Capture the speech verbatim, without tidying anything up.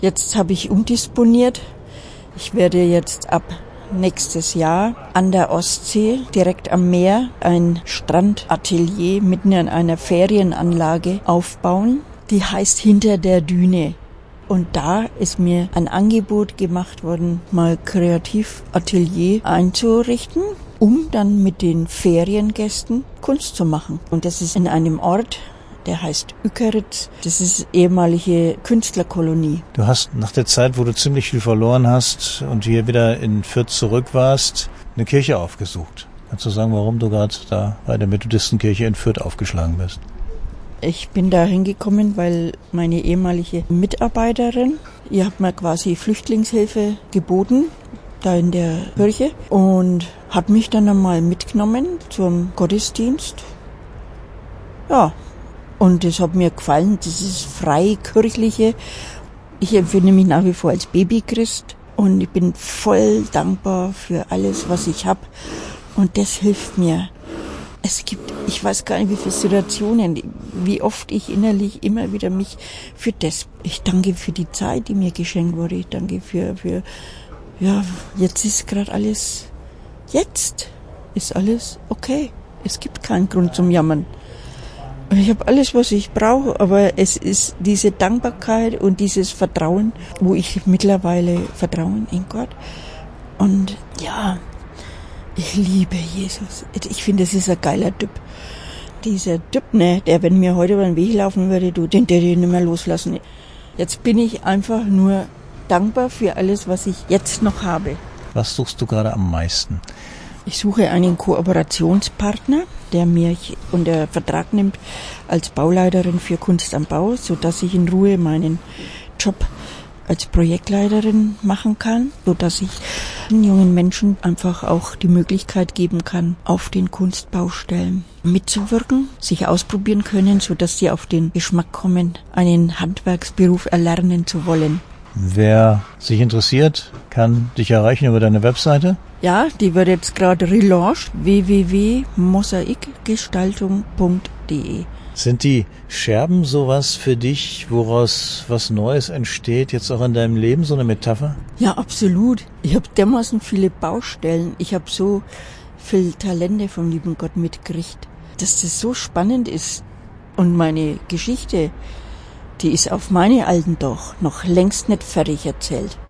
Jetzt habe ich umdisponiert. Ich werde jetzt ab nächstes Jahr an der Ostsee, direkt am Meer, ein Strandatelier mitten in einer Ferienanlage aufbauen. Die heißt Hinter der Düne. Und da ist mir ein Angebot gemacht worden, mal Kreativatelier einzurichten, um dann mit den Feriengästen Kunst zu machen. Und das ist in einem Ort, der heißt Ückeritz. Das ist ehemalige Künstlerkolonie. Du hast nach der Zeit, wo du ziemlich viel verloren hast und hier wieder in Fürth zurück warst, eine Kirche aufgesucht. Kannst du sagen, warum du gerade da bei der Methodistenkirche in Fürth aufgeschlagen bist? Ich bin da hingekommen, weil meine ehemalige Mitarbeiterin, ihr habt mir quasi Flüchtlingshilfe geboten, da in der Kirche, und hat mich dann einmal mitgenommen zum Gottesdienst. Ja, und das hat mir gefallen, dieses freikirchliche. Ich empfinde mich nach wie vor als Babychrist und ich bin voll dankbar für alles, was ich habe. Und das hilft mir. Es gibt, ich weiß gar nicht, wie viele Situationen, wie oft ich innerlich immer wieder mich für das, ich danke für die Zeit, die mir geschenkt wurde. Ich danke für, für, ja, jetzt ist gerade alles, jetzt ist alles okay. Es gibt keinen Grund zum Jammern. Ich habe alles, was ich brauche, aber es ist diese Dankbarkeit und dieses Vertrauen, wo ich mittlerweile Vertrauen in Gott. Und ja, ich liebe Jesus. Ich finde, das ist ein geiler Typ. Dieser Typ, ne, der, wenn mir heute über den Weg laufen würde, du, den der den nicht mehr loslassen. Jetzt bin ich einfach nur dankbar für alles, was ich jetzt noch habe. Was suchst du gerade am meisten? Ich suche einen Kooperationspartner, der mich unter Vertrag nimmt als Bauleiterin für Kunst am Bau, sodass ich in Ruhe meinen Job als Projektleiterin machen kann, sodass ich den jungen Menschen einfach auch die Möglichkeit geben kann, auf den Kunstbaustellen mitzuwirken, sich ausprobieren können, sodass sie auf den Geschmack kommen, einen Handwerksberuf erlernen zu wollen. Wer sich interessiert, kann dich erreichen über deine Webseite? Ja, die wird jetzt gerade relaunched, w w w punkt mosaikgestaltung punkt d e. Sind die Scherben sowas für dich, woraus was Neues entsteht, jetzt auch in deinem Leben, so eine Metapher? Ja, absolut. Ich habe dermaßen viele Baustellen. Ich habe so viel Talente vom lieben Gott mitgekriegt, dass das so spannend ist. Und meine Geschichte, die ist auf meine alten doch noch längst nicht fertig erzählt.